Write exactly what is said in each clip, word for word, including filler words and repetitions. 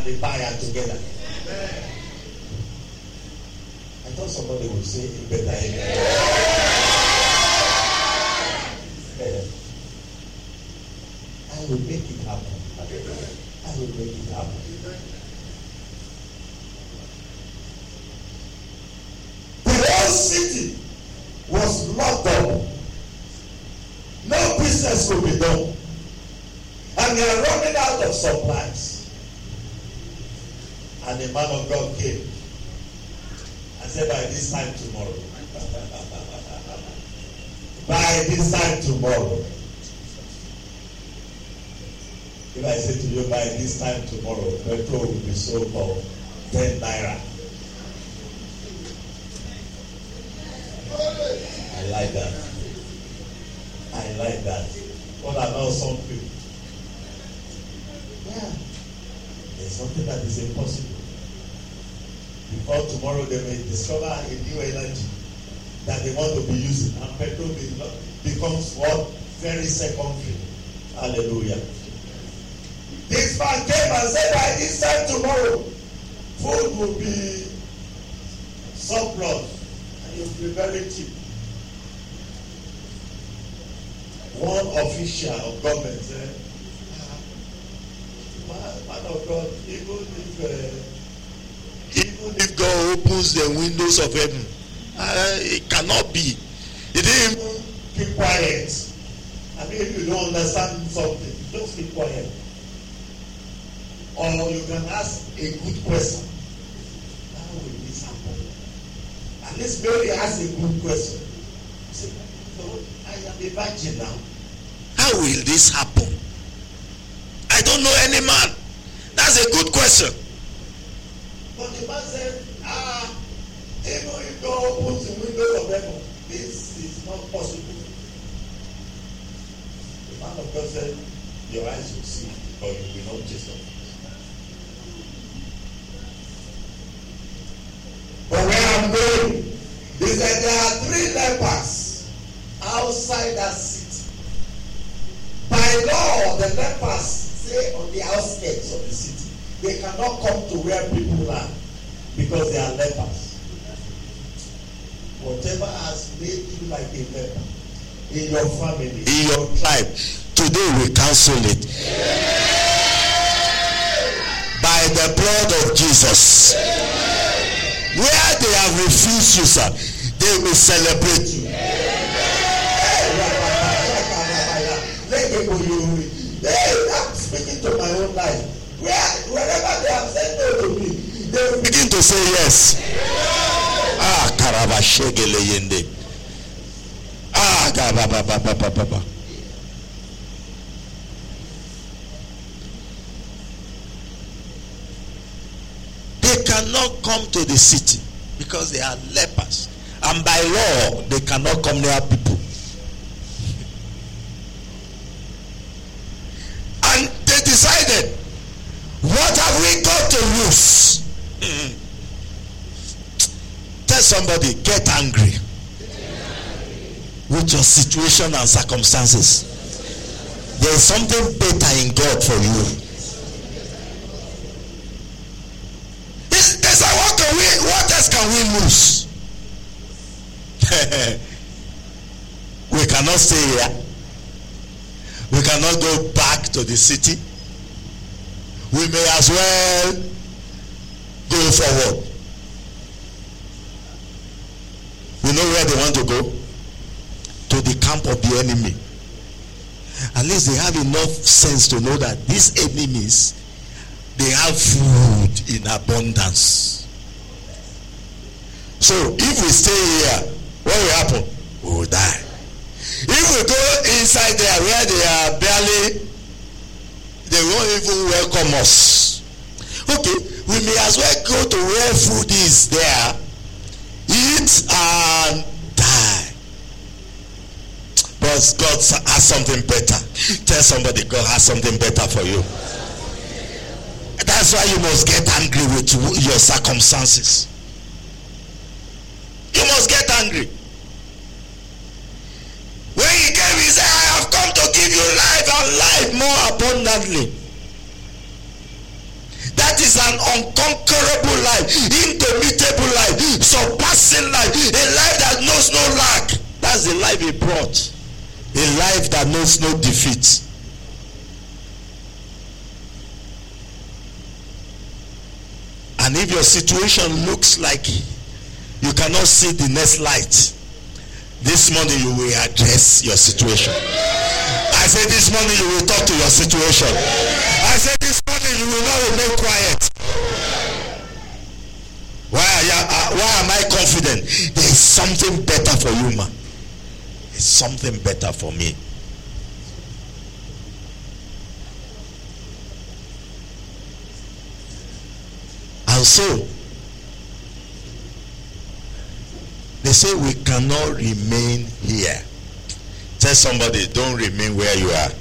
and the buyer together. I thought somebody would say it better. I will make it happen. I will make it happen. The whole city was locked up. No business could be done. And they are running out of supplies. And the man of God came and said, by this time tomorrow. By this time tomorrow. If I say to you, by this time tomorrow, petrol will be sold for ten naira. I like that. I like that. What about something? Yeah. There's something that is impossible. Before tomorrow, they may discover a new energy that they want to be using. And petrol becomes what? Very secondary. Hallelujah. This man came and said, by this time tomorrow, food will be surplus and it will be very cheap. One official of government said, man, man of God, even if uh, even if God opens the windows of heaven, uh, it cannot be. He didn't even keep quiet. I mean, if you don't understand something, just keep quiet. Or you can ask a good question. How will this happen? At least Mary asked a good question. She said, Lord, I am a virgin now. How will this happen? I don't know any man. That's a good question. But the man said, ah, even if God opens the window of heaven, this is not possible. The man of God said, your eyes will see, but you will not taste of it. But where I'm going is that there are three lepers outside that city. By law, the lepers stay on the outskirts of the city. They cannot come to where people are because they are lepers. Whatever has made you like a leper in your family, in your tribe, today we cancel it. By the blood of Jesus. Where they have refused you, sir, they will celebrate you. Hey, I'm speaking to my own life. Where, wherever they have said no to me, they will begin to say yes. Ah, karabashegele yende. Ah, gababababababa. They cannot come to the city because they are lepers. And by law, they cannot come near people. And they decided, what have we got to lose? Mm-hmm. Tell somebody, get angry with your situation and circumstances. There is something better in God for you. They say, what can we, what else can we lose? We cannot stay here. We cannot go back to the city. We may as well go forward. You know where they want to go? To the camp of the enemy. At least they have enough sense to know that these enemies, they have food in abundance. So if we stay here, what will happen? We will die. If we go inside there where they are barely, they won't even welcome us. Okay, we may as well go to where food is there, eat and die. But God has something better. Tell somebody, God has something better for you. That's why you must get angry with your circumstances. You must get angry. When he came, he said, I have come to give you life and life more abundantly. That is is an unconquerable life, indomitable life, surpassing life, a life that knows no lack. That's the life he brought. A life that knows no defeat. And if your situation looks like you cannot see the next light, this morning you will address your situation. I say this morning you will talk to your situation. I say this morning you will not remain quiet. Why are you, uh, why am I confident? There is something better for you, man. There's something better for me. And so, they say we cannot remain here. Tell somebody, don't remain where you are.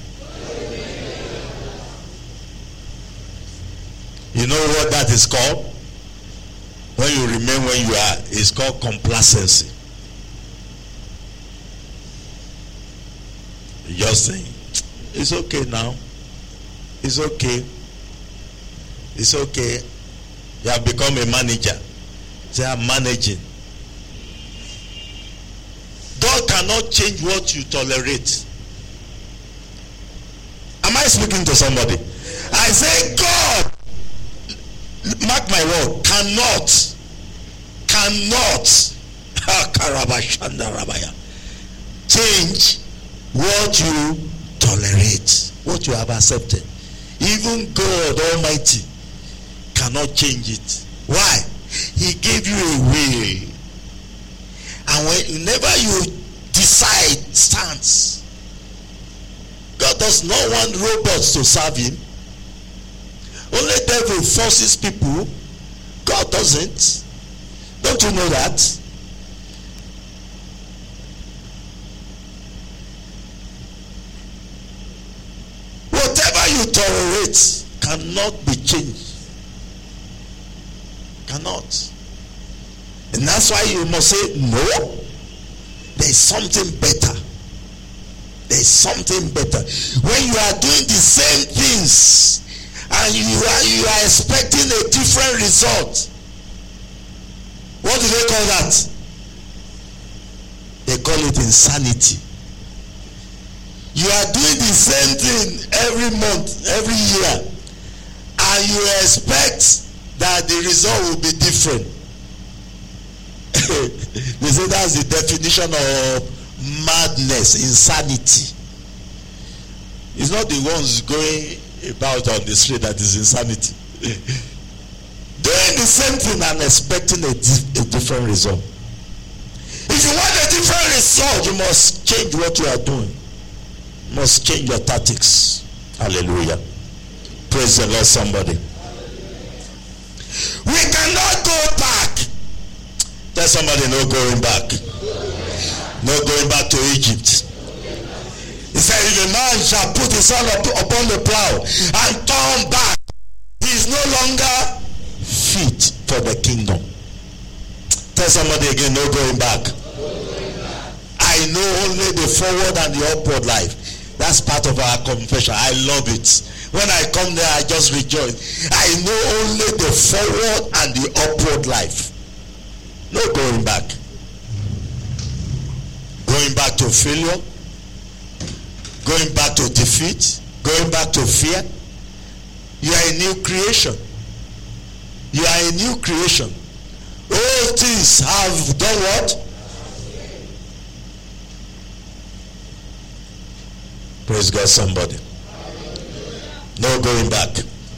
You know what that is called? When you remain where you are, it's called complacency. You're just saying, it's okay now. It's okay. It's okay. You have become a manager. Say, I'm managing. God cannot change what you tolerate. Am I speaking to somebody? I say God, mark my word, cannot, cannot change what you tolerate, what you have accepted. Even God Almighty cannot change it. Why? He gave you a will. And whenever you decide, stands. God does not want robots to serve him. Only devil forces people. God doesn't. Don't you know that? Whatever you tolerate cannot be changed. Cannot. And that's why you must say, no, there's something better. There's something better. When you are doing the same things and you are you are expecting a different result, what do they call that? They call it insanity. You are doing the same thing every month, every year, and you expect that the result will be different. They say that's the definition of madness, insanity. It's not the ones going about on the street that is insanity. Doing the same thing and expecting a, di- a different result. If you want a different result, you must change what you are doing. You must change your tactics. Hallelujah. Praise the Lord, somebody. We cannot go back. Tell somebody, no going back. No going back to Egypt. He said, if a man shall put his hand up, upon the plow and turn back, he is no longer fit for the kingdom. Tell somebody again, no going back. I know only the forward and the upward life. That's part of our confession. I love it. When I come there, I just rejoice. I know only the forward and the upward life. No going back. Going back to failure. Going back to defeat. Going back to fear. You are a new creation. You are a new creation. All things have done what? Praise God, somebody. No going back.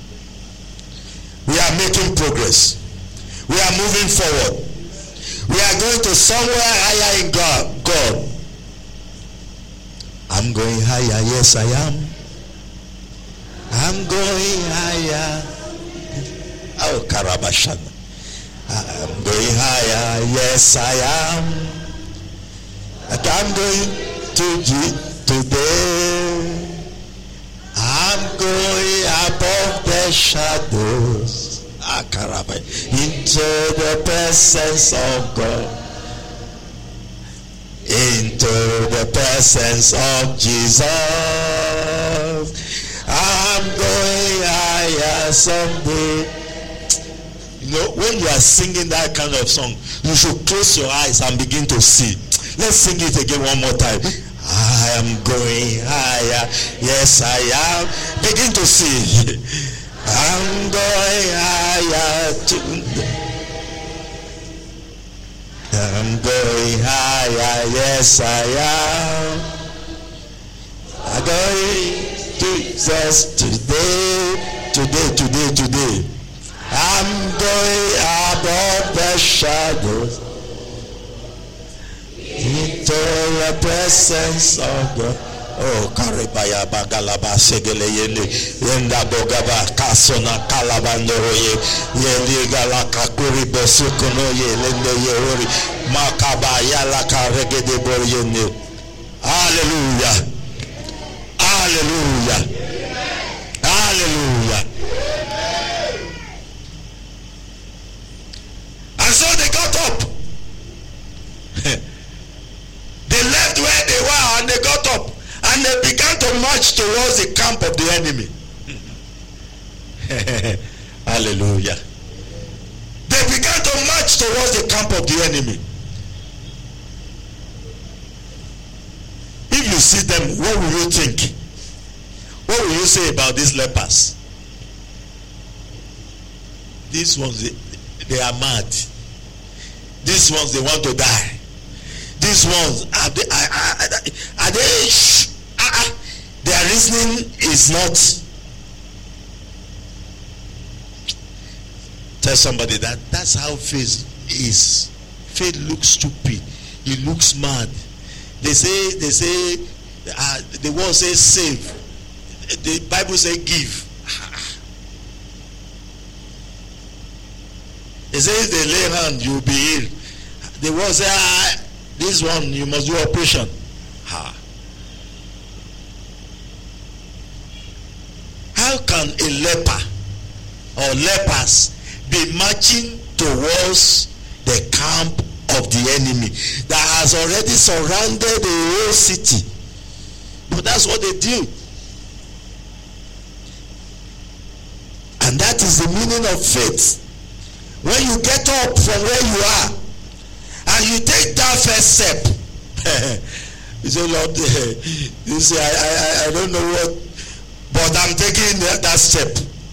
We are making progress. We are moving forward. We are going to somewhere higher in God. God. I'm going higher. Yes, I am. I'm going higher. Oh, Karabashana. I'm going higher. Yes, I am. I'm going to G today. I'm going above the shadows. Into the presence of God. Into the presence of Jesus. I'm going higher someday. when you are singing that kind of song, you should close your eyes and begin to see. Let's sing it again one more time. I am going higher. Yes, I am. Begin to see. I'm going higher. To... I'm going higher. Yes, I am. I'm going to Jesus today. Today, today, today. I'm going above the shadows into the presence of God. Oh, Karibaya Bagalaba Segeleyende, Yenda Bogaba, Kasona Kalabandoroye, Yendi Galaka Kuribo Sukonoye, Lende Yori, Makaba Yalaka Regede Boryende. Hallelujah. Hallelujah. Hallelujah. And so they got up. They left where they were and they got up. And they began to march towards the camp of the enemy. Hallelujah. They began to march towards the camp of the enemy. If you see them, what will you think? What will you say about these lepers? These ones, they, they are mad. These ones, they want to die. These ones, are they, are, are, are they shh, uh, uh, their reasoning is not. Tell somebody that that's how faith is. Faith looks stupid. It looks mad. They say, they say, uh, the word says save. The Bible says give. It says they lay hand, you will be healed. The word says, ah, this one you must do operation. Ha. How can a leper or lepers be marching towards the camp of the enemy that has already surrounded the whole city? But that's what they do. And that is the meaning of faith. When you get up from where you are and you take that first step, you say, Lord, you say, I, I, I don't know what, but I'm taking that, that step.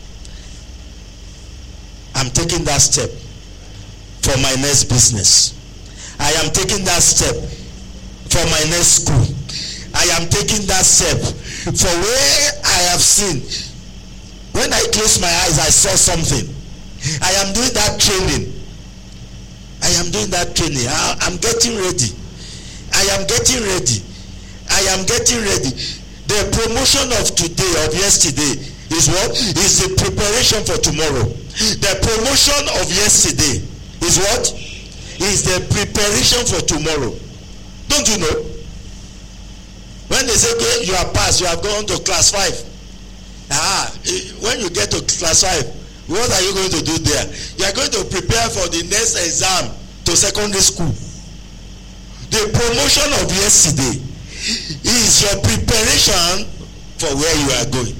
I'm taking that step for my next business. I am taking that step for my next school. I am taking that step for where I have seen. When I closed my eyes, I saw something. I am doing that training. I am doing that training. I, I'm getting ready. I am getting ready. I am getting ready. The promotion of today, of yesterday, is what? Is the preparation for tomorrow. The promotion of yesterday is what? Is the preparation for tomorrow. Don't you know? When they say, okay, you are passed, you have gone to class five. Ah, when you get to class five, what are you going to do there? You are going to prepare for the next exam to secondary school. The promotion of yesterday is your preparation for where you are going.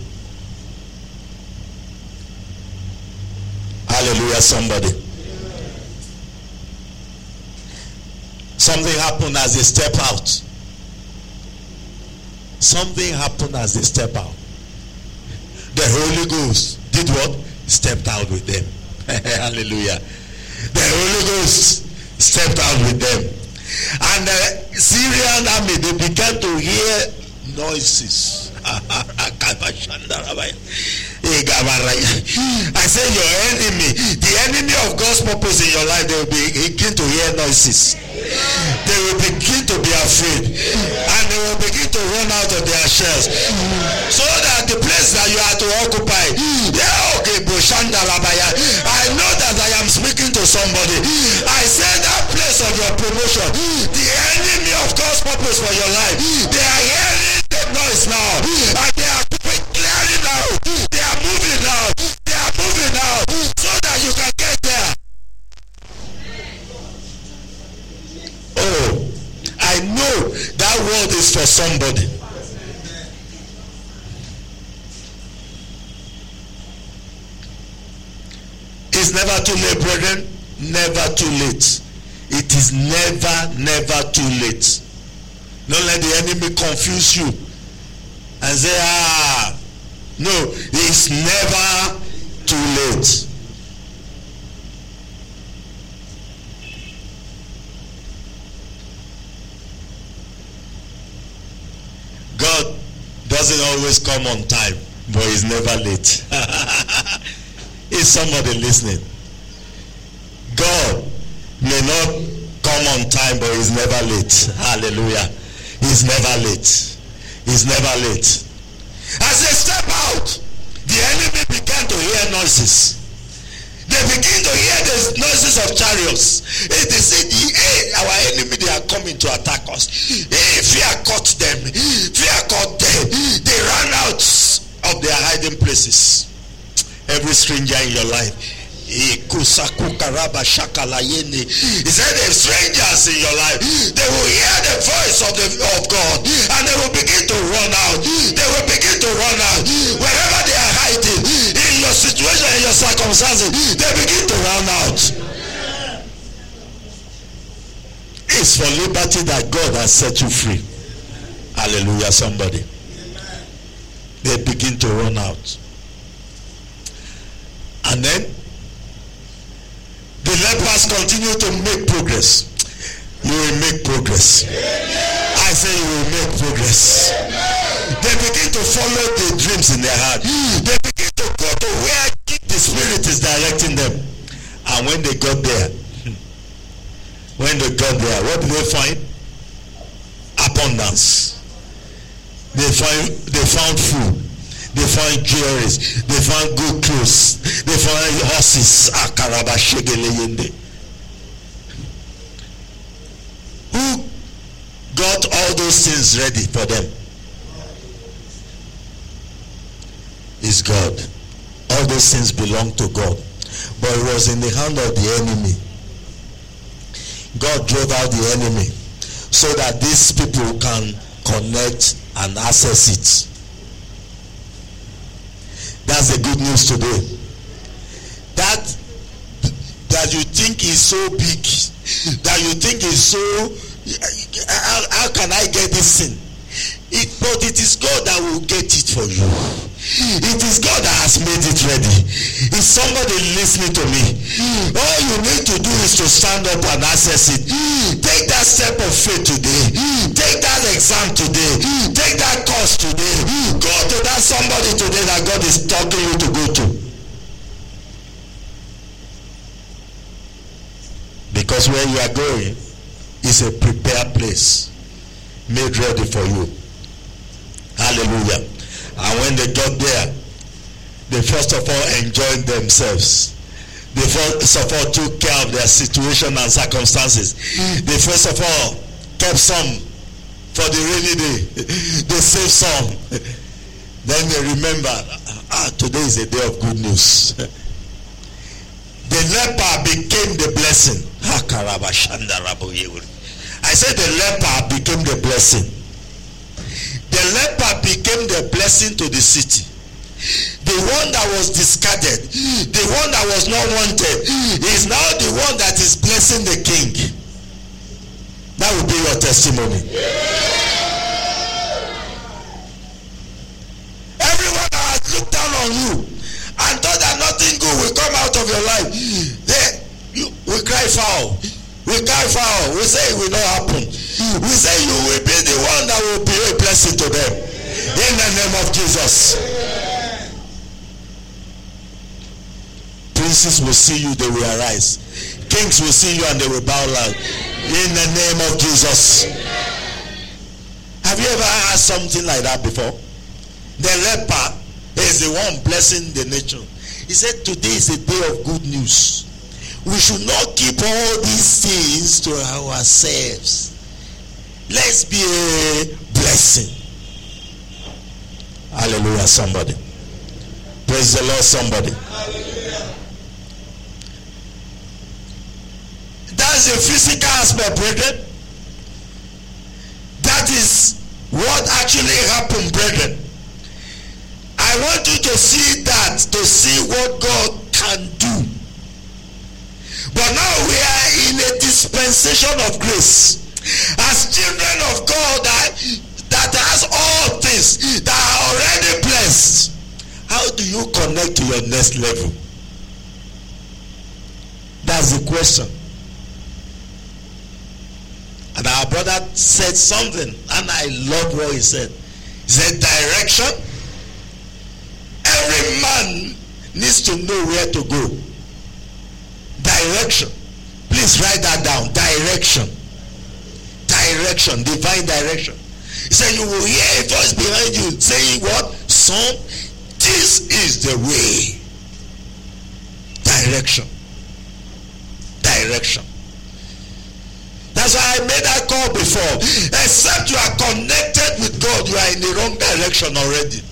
Hallelujah, somebody. Something happened as they step out. Something happened as they step out. The Holy Ghost did what? Stepped out with them. Hallelujah. The Holy Ghost stepped out with them. And the Syrian army, they began to hear noises. I say your enemy, the enemy of God's purpose in your life, they will begin to hear noises. They will begin to be afraid. And they will begin to run out of their shells. So that the place that you are to occupy, yeah, okay, I know that I am speaking to somebody. I said that place of your promotion, the enemy of God's purpose for your life, they are hearing the noise now. And they are clearing out. They are moving out. They are moving out. So that you can get there. Oh, I know that word is for somebody. It's is never too late, brethren. Never too late. It is never, never too late. Don't let the enemy confuse you and say, ah, no, it's never too late. God doesn't always come on time, but he's never late. Is somebody listening? God may not come on time, but he's never late. Hallelujah. He's never late. He's never late. As they step out, the enemy began to hear noises. They begin to hear the noises of chariots. Hey, they say, hey, our enemy, they are coming to attack us. Hey, fear caught them. Fear caught them. They ran out of their hiding places. Every stranger in your life, he said the strangers in your life, they will hear the voice of the of God, and they will begin to run out. They will begin to run out. Wherever they are hiding, in your situation, in your circumstances, they begin to run out. It's for liberty that God has set you free. Hallelujah, somebody. They begin to run out. And then the lepers continue to make progress. You will make progress. I say you will make progress. They begin to follow the dreams in their heart. They begin to go to where the Spirit is directing them. And when they got there, when they got there, what did they find? Abundance. They find they found food. They found jewelries. They found good clothes. They found horses. Who got all those things ready for them? Is God. All those things belong to God. But it was in the hand of the enemy. God drove out the enemy so that these people can connect and access it. That's the good news today. That that you think is so big, that you think is so, how, how can I get this thing? It, but it is God that will get it for you. It is God that has made it ready. Is somebody listening to me? All you need to do is to stand up and access it. Take that step of faith today. Take that exam today. Take that course today. Go to that somebody today that God is talking you to go to. Because where you are going is a prepared place, made ready for you. Hallelujah. And when they got there, they first of all enjoyed themselves. They first of all took care of their situation and circumstances. They first of all kept some for the rainy day. They saved some. Then they remember, ah, today is a day of good news. The leper became the blessing. I said the leper became the blessing. The leper became the blessing to the city. The one that was discarded, the one that was not wanted, is now the one that is blessing the king. That will be your testimony. Everyone that has looked down on you and thought that nothing good will come out of your life, they, you, we cry foul. We cry foul. We say it will not happen. We say you will be the one that will be a blessing to them. In the name of Jesus. Princes will see you, they will arise. Kings will see you and they will bow low. In the name of Jesus. Have you ever heard something like that before? The leper is the one blessing the nation. He said today is a day of good news. We should not keep all these things to ourselves. Let's be a blessing. Hallelujah, somebody. Praise the Lord, somebody. Hallelujah. That's the physical aspect, brethren. That is what actually happened, brethren. I want you to see that, to see what God can do. But now we are in a dispensation of grace. As children of God that, that has all things, that are already blessed. How do you connect to your next level? That's the question. And our brother said something, and I love what he said. He said, direction. Every man needs to know where to go. Direction. Please write that down. Direction. Direction. Divine direction. He said, you will hear a voice behind you saying what? Son, this is the way. Direction. Direction. That's why I made that call before. Except you are connected with God, you are in the wrong direction already.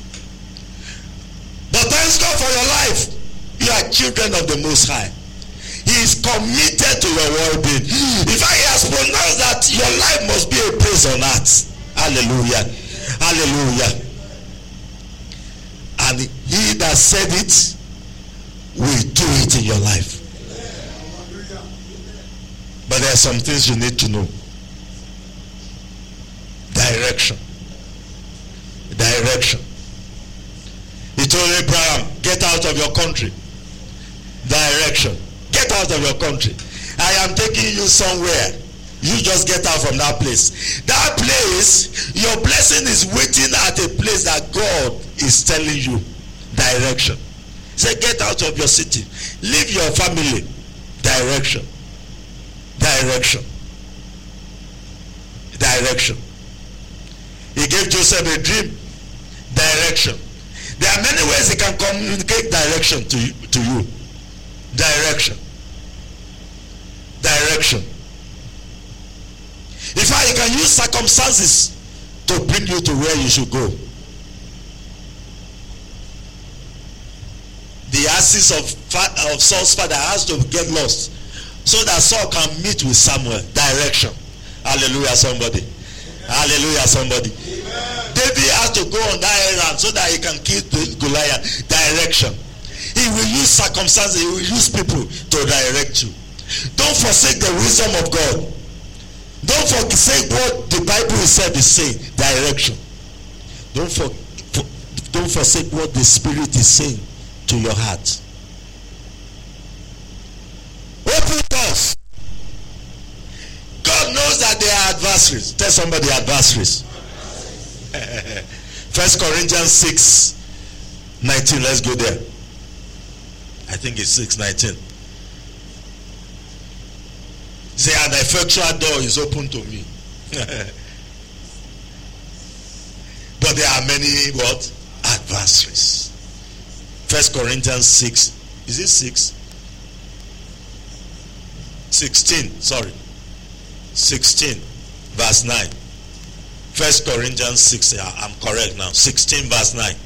But thanks God for your life. You are children of the Most High. He is committed to your well-being. In fact, he has pronounced that your life must be a praise on earth. Hallelujah. Hallelujah. And he that said it will do it in your life. But there are some things you need to know. Direction. Direction. He told Abraham, get out of your country. Direction. Get out of your country. I am taking you somewhere. You just get out from that place. That place, your blessing is waiting at a place that God is telling you. Direction. Say, get out of your city. Leave your family. Direction. Direction. Direction. He gave Joseph a dream. Direction. There are many ways he can communicate direction to you. To you. Direction. Direction. In fact, he can use circumstances to bring you to where you should go. The asses of, of Saul's father has to get lost so that Saul can meet with Samuel. Direction. Hallelujah, somebody. Hallelujah, somebody. Amen. David has to go on that errand so that he can kill Goliath. Direction. He will use circumstances. He will use people to direct you. Don't forsake the wisdom of God. Don't forsake what the Bible itself is saying. Direction. Don't for, for, don't forsake what the Spirit is saying to your heart. Open doors. God knows that they are adversaries. Tell somebody adversaries. First Corinthians six nineteen. Let's go there. I think it's six nineteen. Say, an effectual door is open to me. But there are many what? Adversaries. First Corinthians six. Is it six? sixteen. Sorry. sixteen. Verse nine. First Corinthians six. I'm correct now. sixteen verse nine.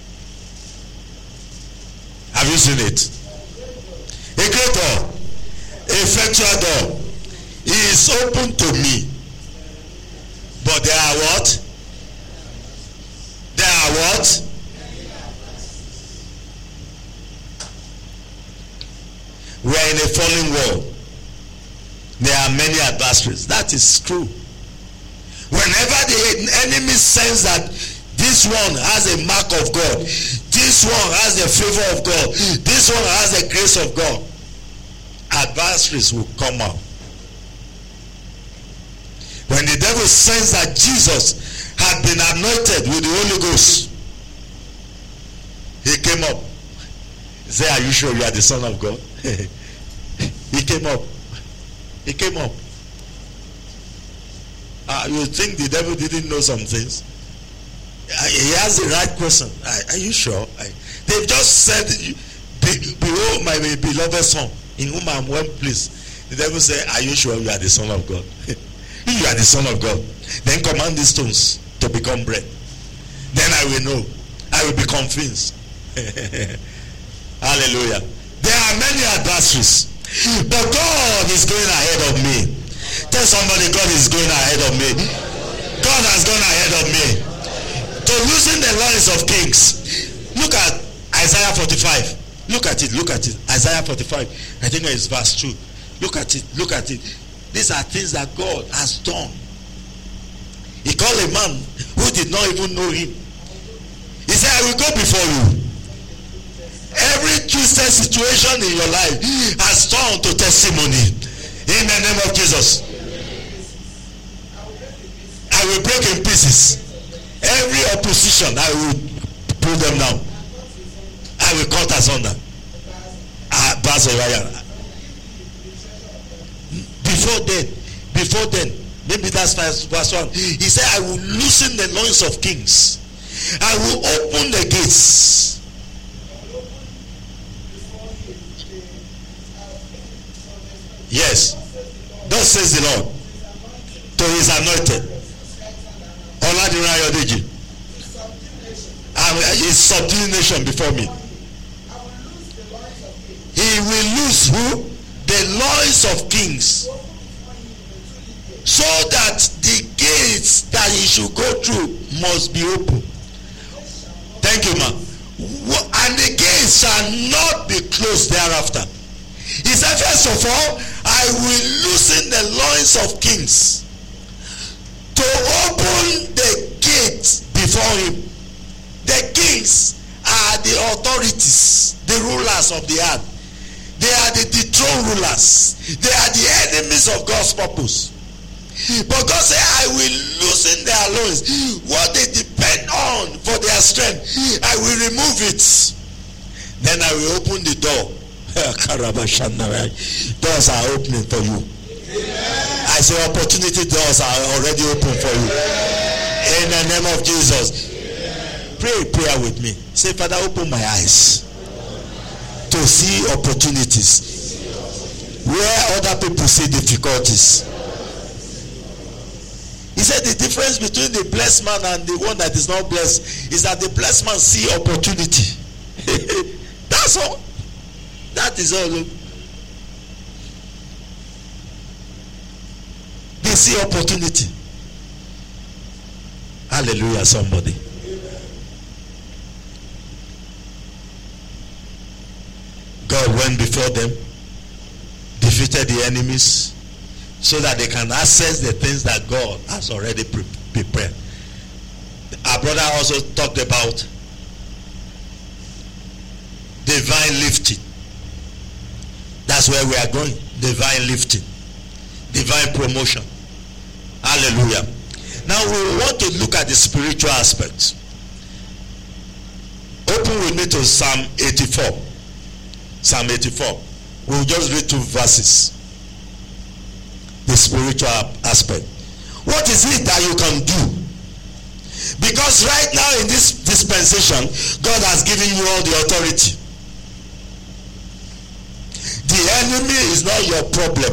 Have you seen it? A great door. Effectual door. He is open to me. But there are what? There are what? We are in a fallen world. There are many adversaries. That is true. Whenever the enemy sense that this one has a mark of God, this one has the favor of God, this one has the grace of God, adversaries will come out. When the devil sensed that Jesus had been anointed with the Holy Ghost, he came up. He said, are you sure you are the Son of God? He came up. He came up. Uh, you think the devil didn't know some things? Uh, he has the right question. Are, are you sure? I, they've just said, behold my beloved son, in whom I am well pleased. The devil said, are you sure you are the Son of God? You are the Son of God. Then command these stones to become bread. Then I will know. I will be convinced. Hallelujah. There are many adversaries. But God is going ahead of me. Tell somebody, God is going ahead of me. God has gone ahead of me. To loosen the loins of kings. Look at Isaiah forty-five. Look at it. Look at it. Isaiah forty-five. I think it's verse two. Look at it. Look at it. These are things that God has done. He called a man who did not even know him. He said, I will go before you. Every twisted situation in your life has turned to testimony. In the name of Jesus. I will break in pieces. Every opposition, I will pull them down. I will cut asunder. Ah, before then, before then, maybe that's verse one. He said, I will loosen the loins of kings. I will open the gates. Yes. Thus says the Lord to his anointed. Oladiran He subdued nation before me. He will lose who? The loins of kings. So that the gates that he should go through must be open. Thank you, ma'am. And the gates shall not be closed thereafter. He said, first of all, I will loosen the loins of kings to open the gates before him. The kings are the authorities, the rulers of the earth. They are the dethroned rulers. They are the enemies of God's purpose. But God said, I will loosen their loins. What they depend on for their strength, I will remove it. Then I will open the door. Doors are opening for you. I say opportunity doors are already open for you. In the name of Jesus. Pray a prayer with me. Say, Father, open my eyes to see opportunities where other people see difficulties. He said the difference between the blessed man and the one that is not blessed is that the blessed man see opportunity. That's all. That is all. They see opportunity. Hallelujah, somebody. God went before them, defeated the enemies, so that they can access the things that God has already pre- prepared. Our brother also talked about divine lifting. That's where we are going. Divine lifting. Divine promotion. Hallelujah. Now we want to look at the spiritual aspects. Open with me to Psalm eighty-four. Psalm eighty-four. We'll just read two verses. The spiritual aspect. What is it that you can do? Because right now in this dispensation, God has given you all the authority. The enemy is not your problem.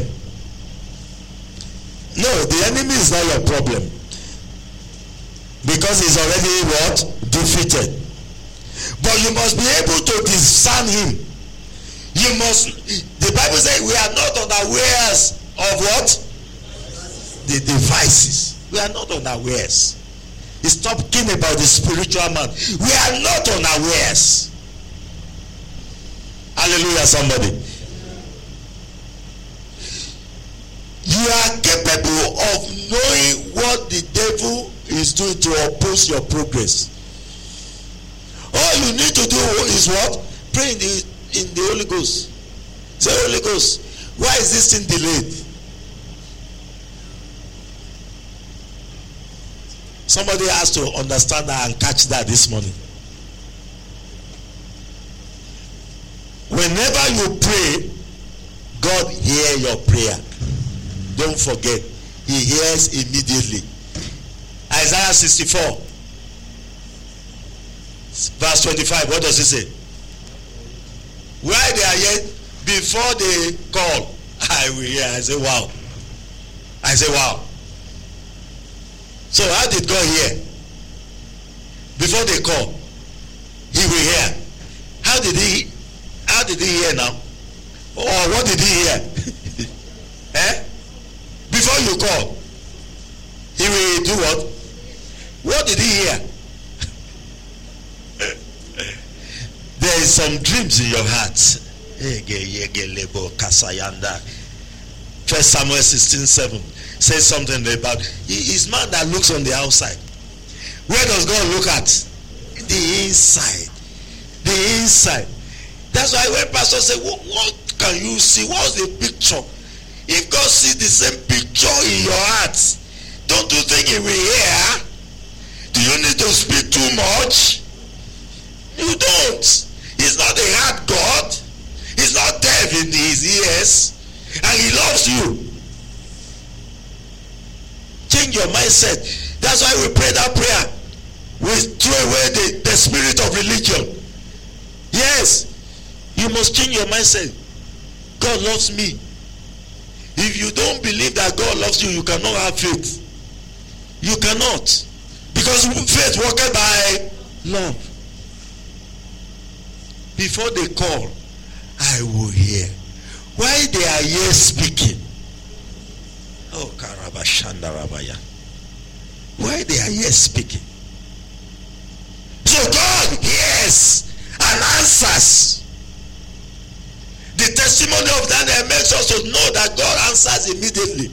No, the enemy is not your problem. Because he's already what? Defeated. But you must be able to discern him. You must, the Bible says we are not unawares of what? The devices. We are not unawares. He's talking about the spiritual man. We are not unawares. Hallelujah, somebody. You are capable of knowing what the devil is doing to oppose your progress. All you need to do is what? Pray in the, in the Holy Ghost. Say, Holy Ghost, why is this thing delayed? Somebody has to understand that and catch that this morning. Whenever you pray, God hears your prayer. Don't forget, he hears immediately. Isaiah sixty-four, verse twenty-five, what does it say? While they are yet, before they call, I will hear. I say, wow. I say, wow. So how did God hear? Before they call, he will hear. How did he, how did he hear now? Or what did he hear? Eh? Before you call, he will do what? What did he hear? There is some dreams in your heart. First Samuel sixteen seven says something about he is man that looks on the outside. Where does God look at? The inside. The inside. That's why when pastor say, what, what can you see? What's the picture? If God sees the same picture in your heart, don't you think he will hear? Do you need to speak too much? You don't. He's not a hard God. He's not deaf in his ears. And he loves you. Change your mindset. That's why we pray that prayer. We throw away the, the spirit of religion. Yes. You must change your mindset. God loves me. If you don't believe that God loves you, you cannot have faith. You cannot. Because faith worketh by love. Before they call, I will hear. Why they are here speaking? Oh, Karabashanda Rabaya. Why they are here speaking? So God hears and answers. The testimony of Daniel makes us to know that God answers immediately.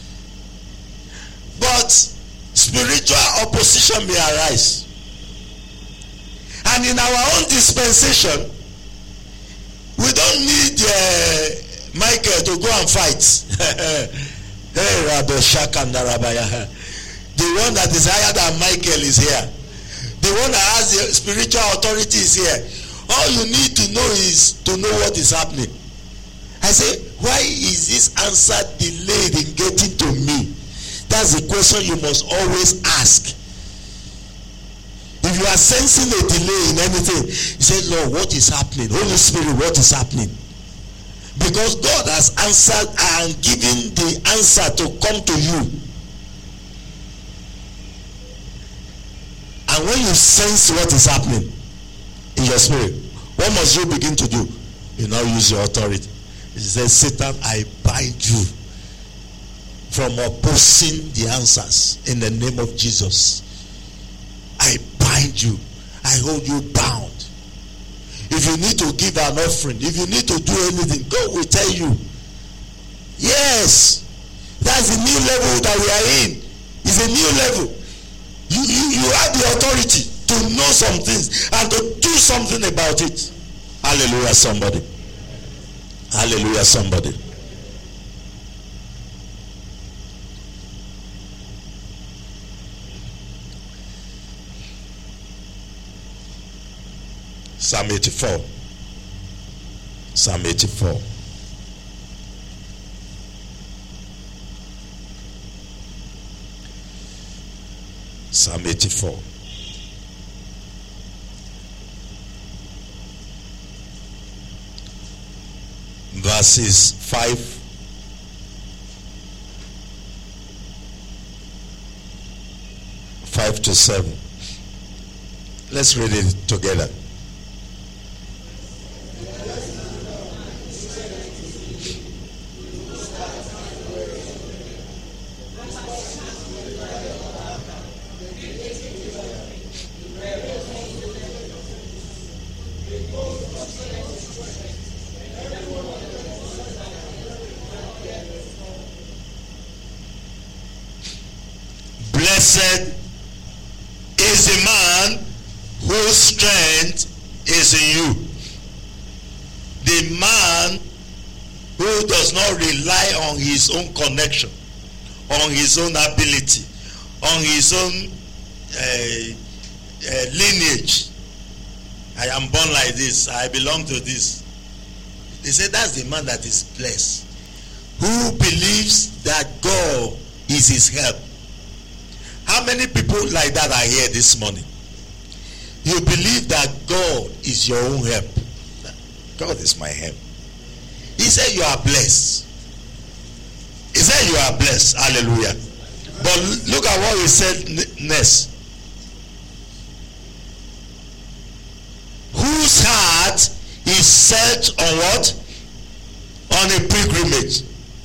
But spiritual opposition may arise. And in our own dispensation, we don't need uh, Michael to go and fight. Hey, Rabbi Shakanda Rabaya. The one that is higher than Michael is here. The one that has the spiritual authority is here. All you need to know is to know what is happening. I say, why is this answer delayed in getting to me? That's the question you must always ask. If you are sensing a delay in anything, you say, Lord, what is happening? Holy Spirit, what is happening? Because God has answered and given the answer to come to you. And when you sense what is happening in your spirit, what must you begin to do? You now use your authority. He says, Satan, I bind you from opposing the answers in the name of Jesus. I bind you. I hold you bound. If you need to give an offering, if you need to do anything, God will tell you. Yes. That's the new level that we are in. It's a new level. You, you, you have the authority to know some things and to do something about it. Hallelujah, somebody. Hallelujah, somebody. Psalm eighty-four. Psalm eighty-four. Psalm eighty-four. Verses five. Five to seven. Let's read it together. Blessed is the man whose strength is in you. The man who does not rely on his own connection, on his own ability, on his own uh, uh, lineage. I am born like this. I belong to this. They say that's the man that is blessed. Who believes that God is his help. How many people like that are here this morning? You believe that God is your own help. God is my help. He said you are blessed. He said you are blessed. Hallelujah. But look at what he said next. Whose heart is set on what? On a pilgrimage.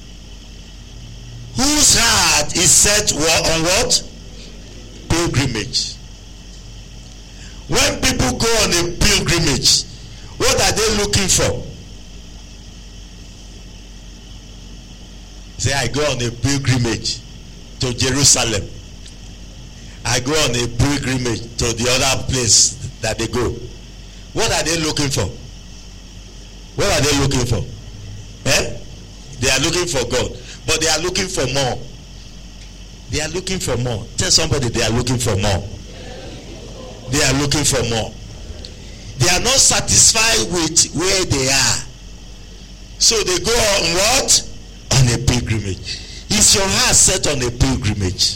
Whose heart is set on what? Pilgrimage. When people go on a pilgrimage, what are they looking for? Say, I go on a pilgrimage to Jerusalem. I go on a pilgrimage to the other place that they go. What are they looking for? What are they looking for? Eh? They are looking for God. But they are looking for more. They are looking for more. Tell somebody they are looking for more. They are looking for more. They are not satisfied with where they are. So they go on what? On a pilgrimage. Is your heart set on a pilgrimage?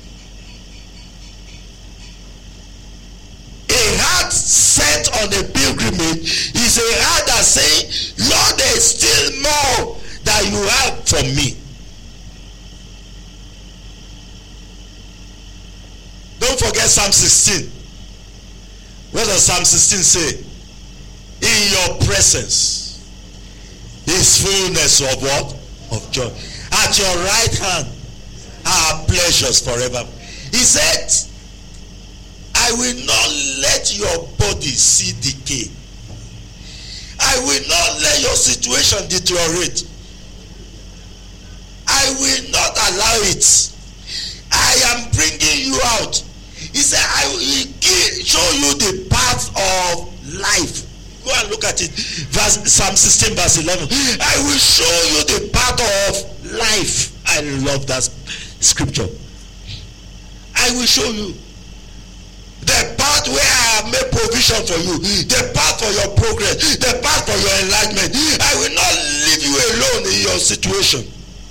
A heart set on a pilgrimage is a heart that says, Lord, there is still more that you have for me. Don't forget Psalm sixteen. What does Psalm sixteen say? In your presence is fullness of what? Of joy. At your right hand are pleasures forever. He said, I will not let your body see decay. I will not let your situation deteriorate. I will not allow it. I am bringing you out. He said, I will give, show you the path of life. Go and look at it. Verse, Psalm sixteen verse eleven. I will show you the path of life. I love that scripture. I will show you the path where I have made provision for you, the path for your progress, the path for your enlightenment. I will not leave you alone in your situation.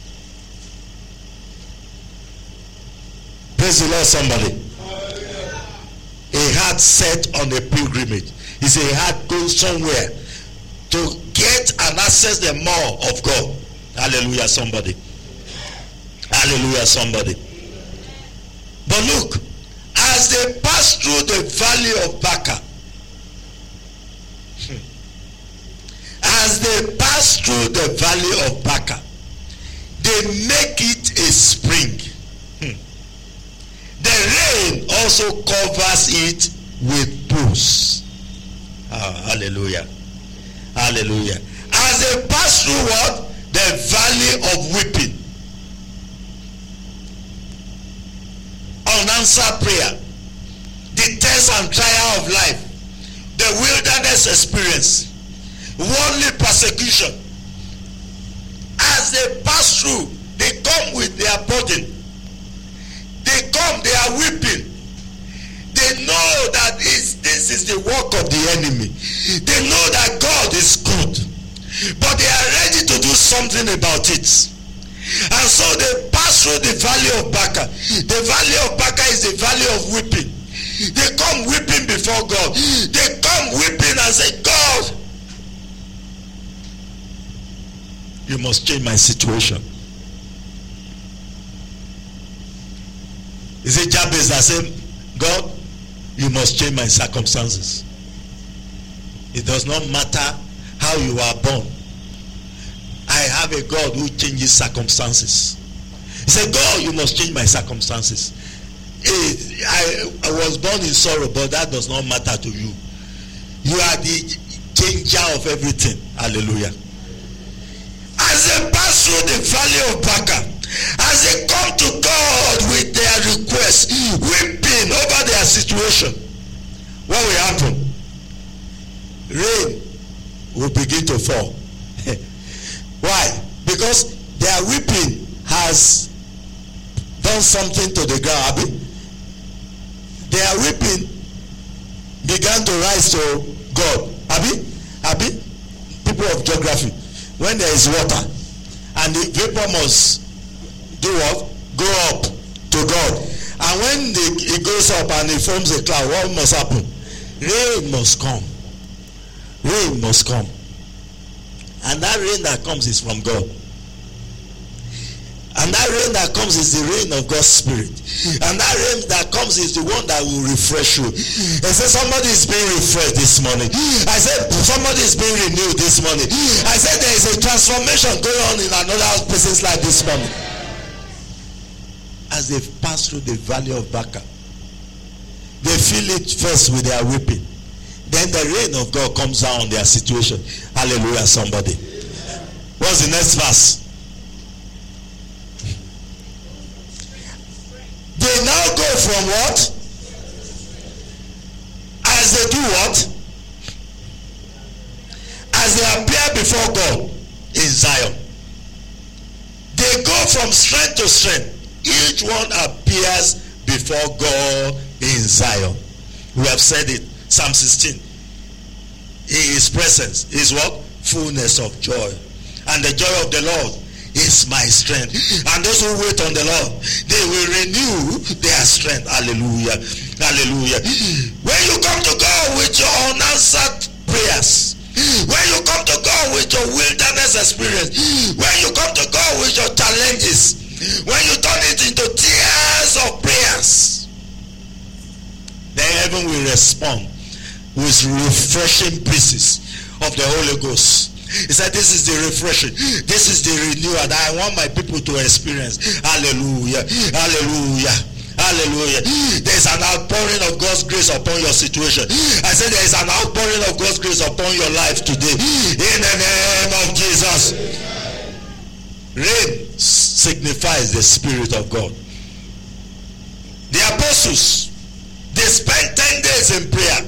Praise the Lord, somebody. A heart set on a pilgrimage is a heart going somewhere to get and access the more of God. Hallelujah, somebody. Hallelujah, somebody. But look, as they pass through the valley of Baca, as they pass through the valley of Baca, they make it a spring. The rain also covers it with pools. Ah, hallelujah. Hallelujah. As they pass through what? The valley of weeping. Unanswered prayer. The test and trial of life. The wilderness experience. Worldly persecution. As they pass through, they come with their burden. They come, they are weeping. They know that this, this is the work of the enemy. They know that God is good. But they are ready to do something about it. And so they pass through the valley of Baca. The valley of Baca is the valley of weeping. They come weeping before God. They come weeping and say, God, you must change my situation. Is it Jabez that said, God, you must change my circumstances? It does not matter how you are born. I have a God who changes circumstances. He said, God, you must change my circumstances. It, I, I was born in sorrow, but that does not matter to you. You are the changer of everything. Hallelujah. As they pass through the valley of Baca, as they come to God with their requests, weeping over their situation, what will happen? Rain will begin to fall. Why? Because their weeping has done something to the ground. Abi? Their weeping began to rise to God. Abi? Abi? People of geography. When there is water and the vapor must do what? Go up to God. And when the, it goes up and it forms a cloud, what must happen? Rain must come. Rain must come. And that rain that comes is from God. And that rain that comes is the rain of God's Spirit. And that rain that comes is the one that will refresh you. I said somebody is being refreshed this morning. I said somebody is being renewed this morning. I said there is a transformation going on in another person's life this morning. As they pass through the valley of Baca, they feel it first with their weeping. Then the rain of God comes down on their situation. Hallelujah, somebody. What's the next verse? from what? As they do what? As they appear before God in Zion. They go from strength to strength. Each one appears before God in Zion. We have said it. Psalm sixteen. In his presence is what? Fullness of joy. And the joy of the Lord is my strength. And those who wait on the Lord, they will renew their strength. Hallelujah. Hallelujah. When you come to God with your unanswered prayers, when you come to God with your wilderness experience, when you come to God with your challenges, when you turn it into tears of prayers, then heaven will respond with refreshing breezes of the Holy Ghost. He said, this is the refreshing. This is the renewal that I want my people to experience. Hallelujah. Hallelujah. Hallelujah. There's an outpouring of God's grace upon your situation. I said there is an outpouring of God's grace upon your life today. In the name of Jesus. Rain signifies the Spirit of God. The apostles, they spent ten days in prayer.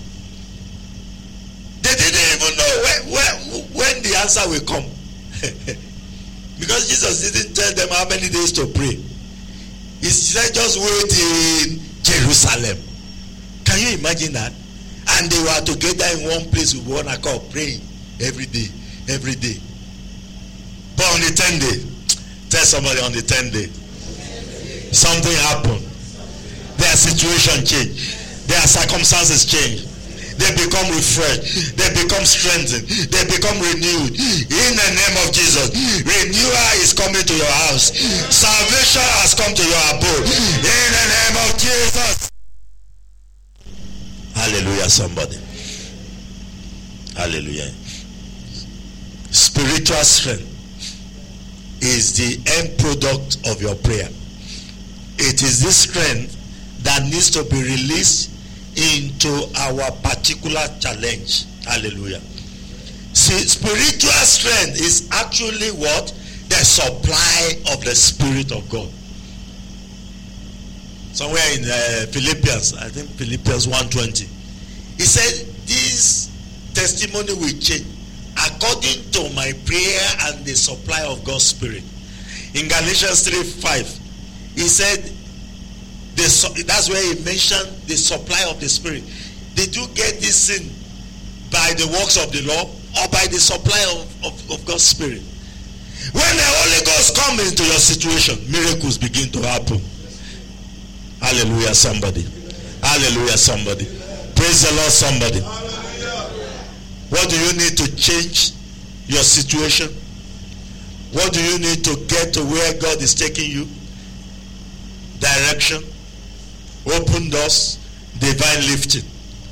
They didn't even know when, when, when the answer will come. Because Jesus didn't tell them how many days to pray. He said just wait in Jerusalem. Can you imagine that? And they were together in one place with one accord, praying every day, every day. But on the tenth day, tell somebody on the tenth day, something happened. Their situation changed. Their circumstances changed. They become refreshed. They become strengthened. They become renewed. In the name of Jesus. Renewal is coming to your house. Salvation has come to your abode. In the name of Jesus. Hallelujah, somebody. Hallelujah. Spiritual strength is the end product of your prayer. It is this strength that needs to be released into our particular challenge. Hallelujah. See, spiritual strength is actually what? The supply of the Spirit of God. Somewhere in uh, Philippians, I think Philippians one twenty, he said, this testimony will change according to my prayer and the supply of God's Spirit. In Galatians three five, he said, the, that's where he mentioned the supply of the Spirit. Did you get this in by the works of the law or by the supply of, of, of God's Spirit? When the Holy Ghost comes into your situation, miracles begin to happen. Hallelujah, somebody. Hallelujah, somebody. Praise the Lord, somebody. What do you need to change your situation? What do you need to get to where God is taking you? Direction, open doors, divine lifting.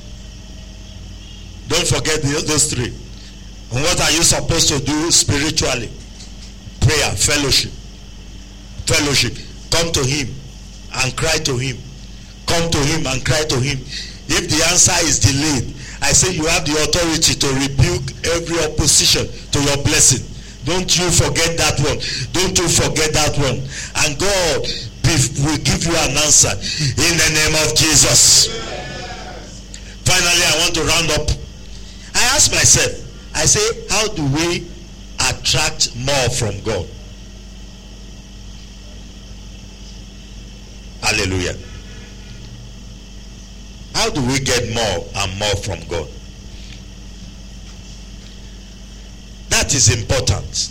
Don't forget the, those three. And what are you supposed to do spiritually? Prayer, fellowship. Fellowship. Come to him and cry to him. Come to him and cry to him. If the answer is delayed, I say you have the authority to rebuke every opposition to your blessing. Don't you forget that one. Don't you forget that one. And God will give you an answer in the name of Jesus. Finally, I want to round up. I ask myself, I say, how do we attract more from God? Hallelujah. How do we get more and more from God? That is important.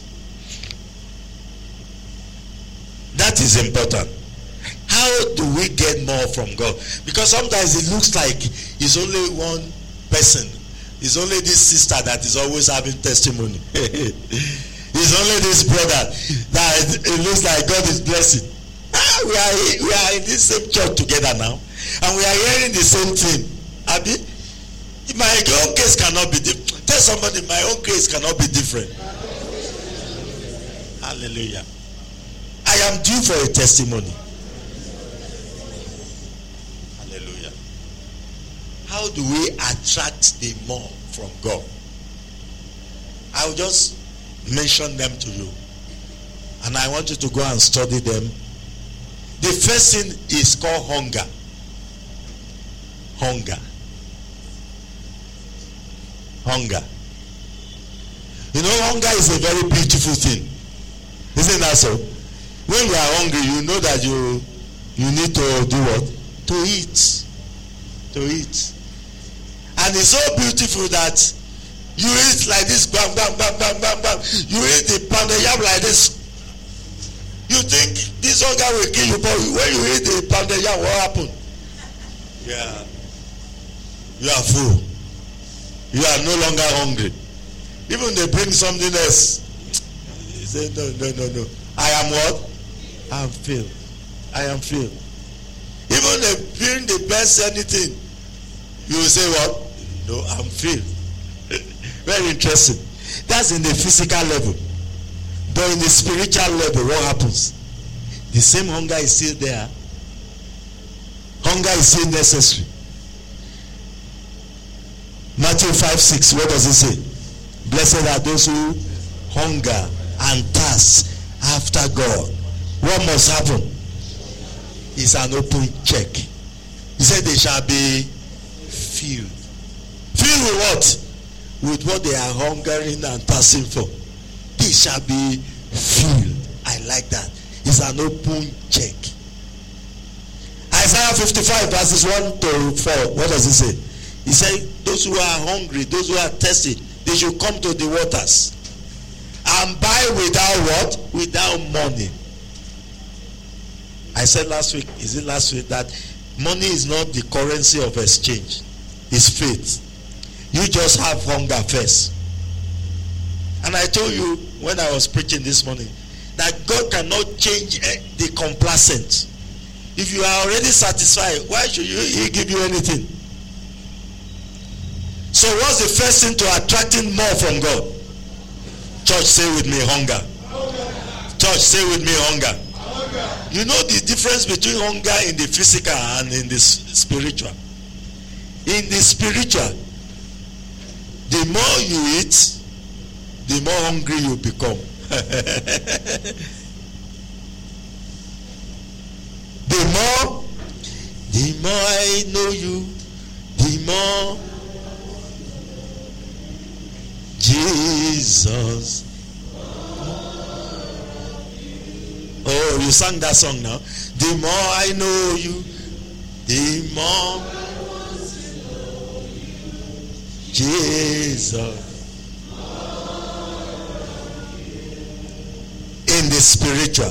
That is important. How do we get more from God? Because sometimes it looks like it's only one person. It's only this sister that is always having testimony. It's only this brother that it looks like God is blessing. Ah, we are we are in this same church together now, and we are hearing the same thing. Abi, my own case cannot be different. Tell somebody my own case cannot be different. Hallelujah. I am due for a testimony. Hallelujah. How do we attract the more from God? I will just mention them to you. And I want you to go and study them The first thing is called hunger. Hunger. Hunger. You know, hunger is a very beautiful thing. Isn't that so? When you are hungry, you know that you you need to do what? To eat. To eat. And it's so beautiful that you eat like this, bam, bam, bam, bam, bam, bam. You eat the pounded yam like this. You think this hunger will kill you, but when you eat the pounded yam, what happened? Yeah. You are full. You are no longer hungry. Even they bring something else. You say, no, no, no, no. I am what? I am filled. I am filled. Even they bring the best anything. You will say what? No, I'm filled. Very interesting. That's in the physical level. But in the spiritual level, what happens? The same hunger is still there. Hunger is still necessary. Matthew five six, what does it say? Blessed are those who hunger and thirst after God. What must happen? It's an open check. He said they shall be filled. Filled with what? With what they are hungering and thirsting for. They shall be filled. I like that. It's an open check. Isaiah fifty-five verses one to four. What does it say? He said, those who are hungry, those who are thirsty, they should come to the waters and buy without what? Without money. I said last week, is it last week, that money is not the currency of exchange. It's faith. You just have hunger first. And I told you when I was preaching this morning that God cannot change the complacent. If you are already satisfied, why should you, he give you anything? So what's the first thing to attracting more from God? Church, say with me, hunger. Hunger. Church, say with me, hunger. Hunger. You know the difference between hunger in the physical and in the spiritual. In the spiritual, the more you eat, the more hungry you become. The more, the more I know you, the more Jesus. Oh, you sang that song now. The more I know you, the more Jesus. In the spiritual,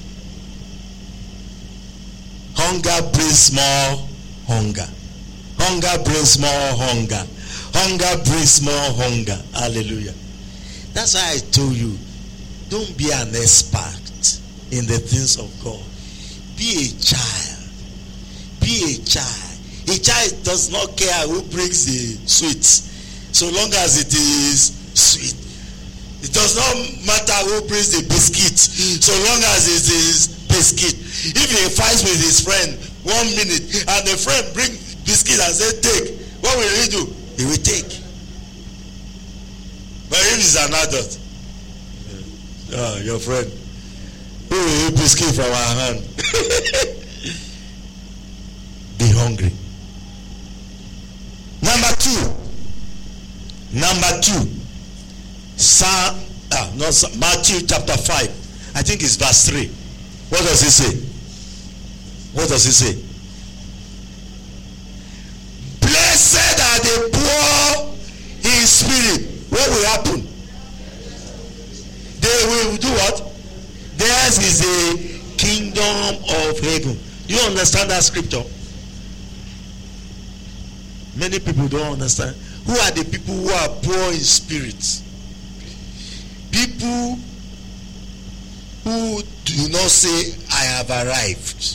hunger brings more hunger. Hunger brings more hunger. Hunger brings more hunger. Hallelujah. That's why I told you, don't be an expert in the things of God. Be a child. Be a child. A child does not care who brings the sweets, so long as it is sweet. It does not matter who brings the biscuit, so long as it is biscuit. If he fights with his friend one minute and the friend brings biscuit and says take, what will he do? He will take. But if he's an adult, oh, your friend, who will eat biscuit from our hand? Be hungry. Number two. Number two. Psalm, ah, not Matthew chapter five. I think it's verse three. What does it say? What does it say? Blessed are the poor in spirit. What will happen? They will do what? Theirs is the kingdom of heaven. You understand that scripture? Many people don't understand. Who are the people who are poor in spirit? People who do not say, I have arrived.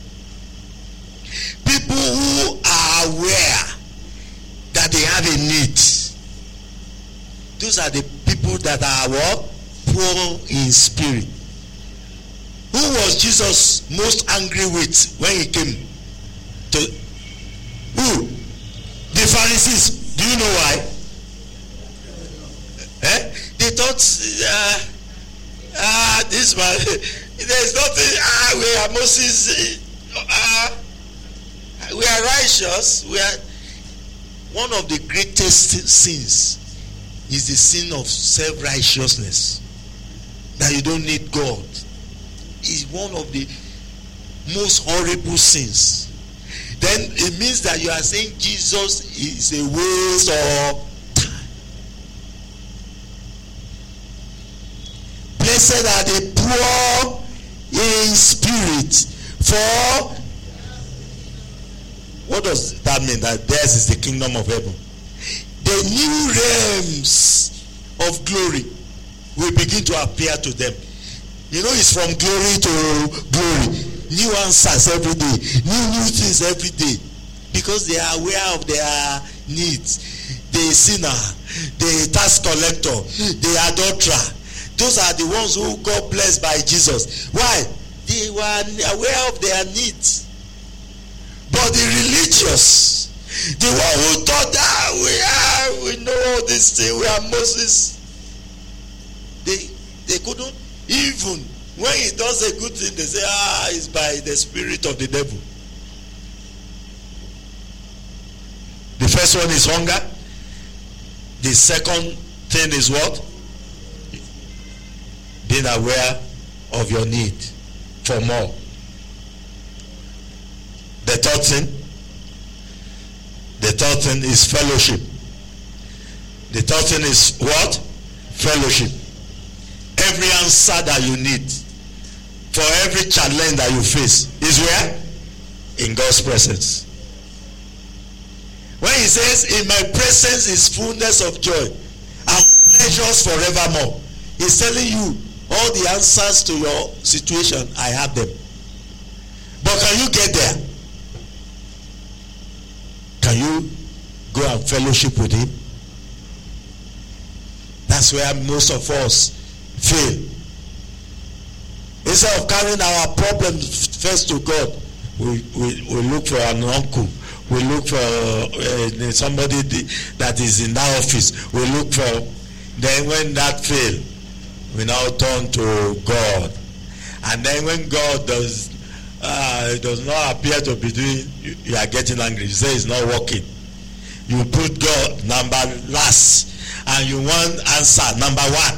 People who are aware that they have a need. Those are the people that are what? Poor in spirit. Who was Jesus most angry with when he came to? Who? The Pharisees. Do you know why? Eh? They thought uh, Ah, this man, there's nothing. Ah, we are Moses. Ah, we are righteous. We are. One of the greatest sins is the sin of self-righteousness. That you don't need God. Is one of the most horrible sins. Then it means that you are saying Jesus is a waste of time. Blessed are the poor in spirit, for what does that mean? That theirs is the kingdom of heaven. The new realms of glory will begin to appear to them. You know, it's from glory to glory. New answers every day. New new things every day. Because they are aware of their needs. The sinner, the tax collector, the adulterer. Those are the ones who got blessed by Jesus. Why? They were aware of their needs. But the religious, the one who thought that we are, we know all this thing, we are Moses. They they couldn't even, when he does a good thing, they say, ah, it's by the spirit of the devil. The first one is hunger. The second thing is what? Being aware of your need for more. The third thing, the third thing is fellowship. The third thing is what? Fellowship. Every answer that you need for every challenge that you face is where? In God's presence. When he says, in my presence is fullness of joy and pleasures forevermore, he's telling you all the answers to your situation, I have them. But can you get there? Can you go and fellowship with him? That's where most of us fail. Instead of carrying our problems first to God, we, we, we look for an uncle. We look for uh, somebody that is in that office. We look for, then when that fail, we now turn to God. And then when God does uh, does not appear to be doing, you, you are getting angry. You say it's not working. You put God number last, and you want answer number one.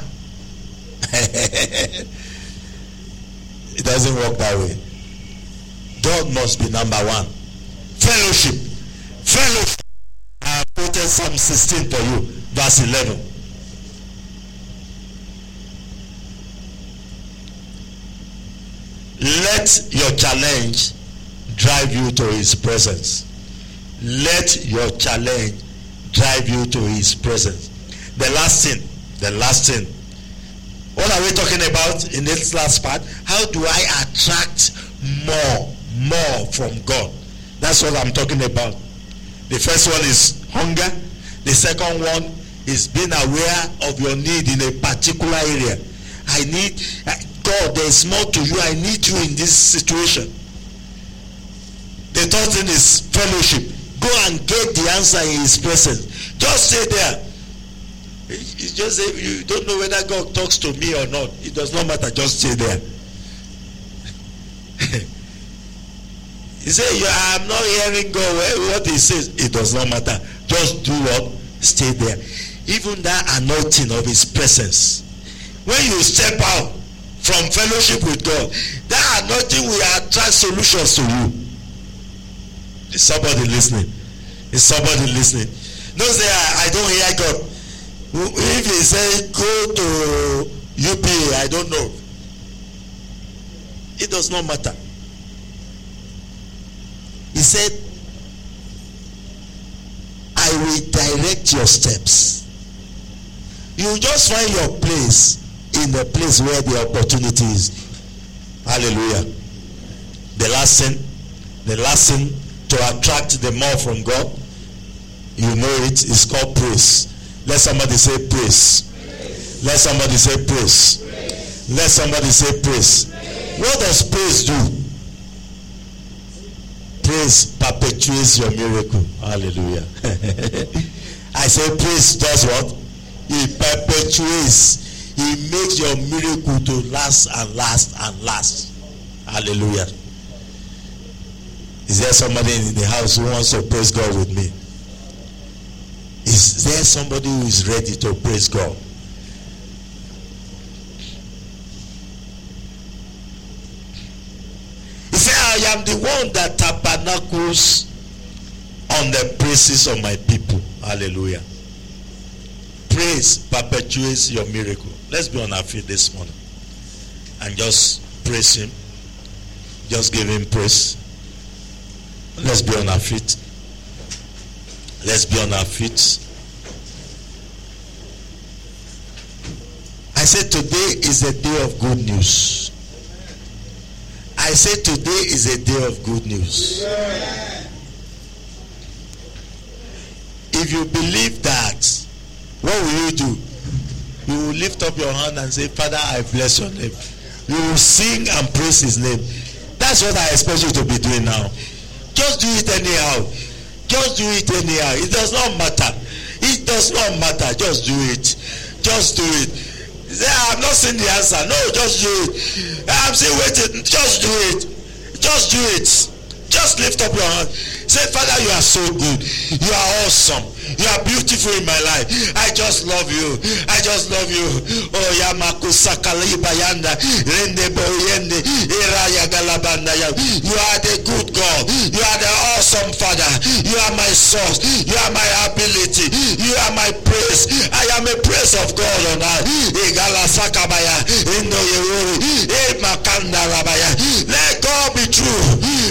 It doesn't work that way. God must be number one. Fellowship. Fellowship. I have quoted Psalm sixteen for you, verse eleven. Let your challenge drive you to his presence. Let your challenge drive you to his presence. The last thing, the last thing. What are we talking about in this last part? How do I attract more, more from God? That's what I'm talking about. The first one is hunger. The second one is being aware of your need in a particular area. I need, God, there is more to you. I need you in this situation. The third thing is fellowship. Go and get the answer in his presence. Just stay there. It's just if you don't know whether God talks to me or not, it does not matter. Just stay there. He said, I'm not hearing God. What he says, it does not matter. Just do what? Stay there. Even that anointing of his presence. When you step out from fellowship with God, that anointing will attract solutions to you. Is somebody listening? Is somebody listening? Don't say, I, I don't hear God. If he say, go to U P A, I don't know. It does not matter. He said, I will direct your steps. You just find your place in the place where the opportunity is. Hallelujah. The last thing, the last thing to attract the more from God, you know it, is called praise. Let somebody say praise. Praise. Let somebody say praise. Praise. Let somebody say praise. Praise. What does praise do? Praise perpetuates your miracle. Hallelujah. I say praise does what? It perpetuates. He makes your miracle to last and last and last. Hallelujah. Is there somebody in the house who wants to praise God with me? Is there somebody who is ready to praise God? He said, I am the one that tabernacles on the praises of my people. Hallelujah. Praise perpetuates your miracle. Let's be on our feet this morning and just praise him. Just give him praise. Let's be on our feet. Let's be on our feet. I said today is a day of good news. I said today is a day of good news. If you believe that, what will you do? You will lift up your hand and say, Father, I bless your name. You will sing and praise his name. That's what I expect you to be doing now. Just do it anyhow. Just do it anyhow. It does not matter. It does not matter. Just do it. Just do it. Say, I'm not seeing the answer. No, just do it. I'm still waiting. Just do it. Just do it. Just lift up your hand. Say, Father, you are so good. You are awesome. You are beautiful in my life. I just love you. I just love you. Oh, Yamaku Sakali Bayanda. Rende Boyende. Iraya Galabanda. You are the good God. You are the awesome Father. You are my source. You are my ability. You are my praise. I am a praise of God on earth. Igala Sakabaya. Indo Yewuri. Imakanda Rabaya. Let God be true.